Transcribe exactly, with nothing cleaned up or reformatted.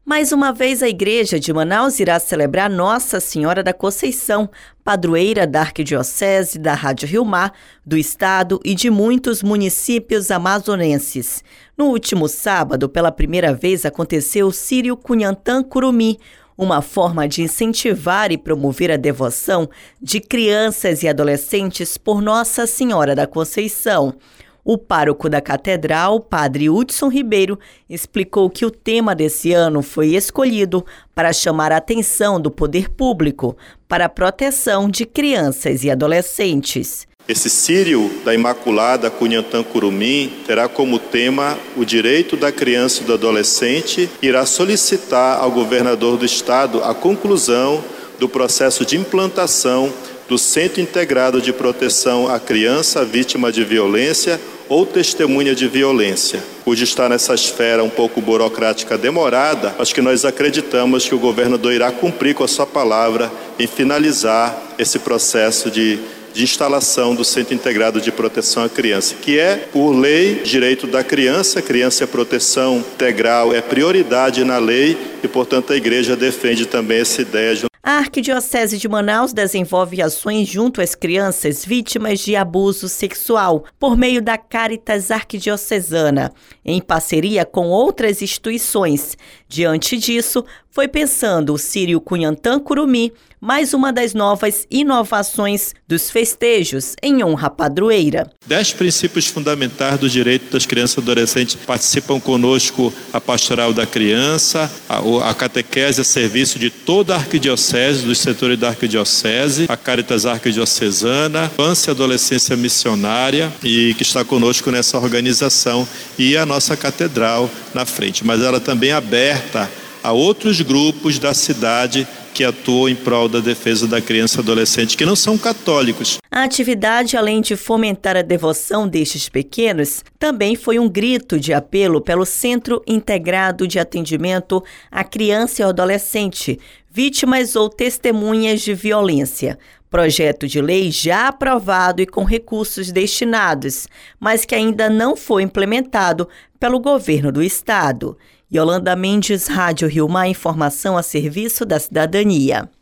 Mais uma vez, a Igreja de Manaus irá celebrar Nossa Senhora da Conceição, padroeira da Arquidiocese da Rádio Rio Mar, do estado e de muitos municípios amazonenses. No último sábado, pela primeira vez, aconteceu o Círio Cunhantã Curumim, uma forma de incentivar e promover a devoção de crianças e adolescentes por Nossa Senhora da Conceição. O pároco da Catedral, Padre Hudson Ribeiro, explicou que o tema desse ano foi escolhido para chamar a atenção do poder público para a proteção de crianças e adolescentes. Esse Círio da Imaculada Cunhantã Curumim terá como tema o direito da criança e do adolescente e irá solicitar ao governador do estado a conclusão do processo de implantação do Centro Integrado de Proteção à Criança Vítima de Violência ou Testemunha de Violência. Por estar nessa esfera um pouco burocrática demorada, acho que nós acreditamos que o governador irá cumprir com a sua palavra em finalizar esse processo de, de instalação do Centro Integrado de Proteção à Criança, que é, por lei, direito da criança. Criança é proteção integral, é prioridade na lei e, portanto, a Igreja defende também essa ideia de A Arquidiocese de Manaus desenvolve ações junto às crianças vítimas de abuso sexual por meio da Caritas Arquidiocesana, em parceria com outras instituições. Diante disso, foi pensando o Círio Cunhantã Curumim, mais uma das novas inovações dos festejos em honra à padroeira. Dez princípios fundamentais do direito das crianças e adolescentes participam conosco a Pastoral da Criança, a, a catequese a serviço de toda a Arquidiocese, dos setores da Arquidiocese, a Caritas Arquidiocesana, Infância e Adolescência Missionária, e que está conosco nessa organização, e a nossa Catedral na frente. Mas ela também é aberta a outros grupos da cidade que atuam em prol da defesa da criança e adolescente, que não são católicos. A atividade, além de fomentar a devoção destes pequenos, também foi um grito de apelo pelo Centro Integrado de Atendimento à Criança e ao Adolescente, vítimas ou testemunhas de violência. Projeto de lei já aprovado e com recursos destinados, mas que ainda não foi implementado pelo governo do estado. Yolanda Mendes, Rádio Rio Mar, informação a serviço da cidadania.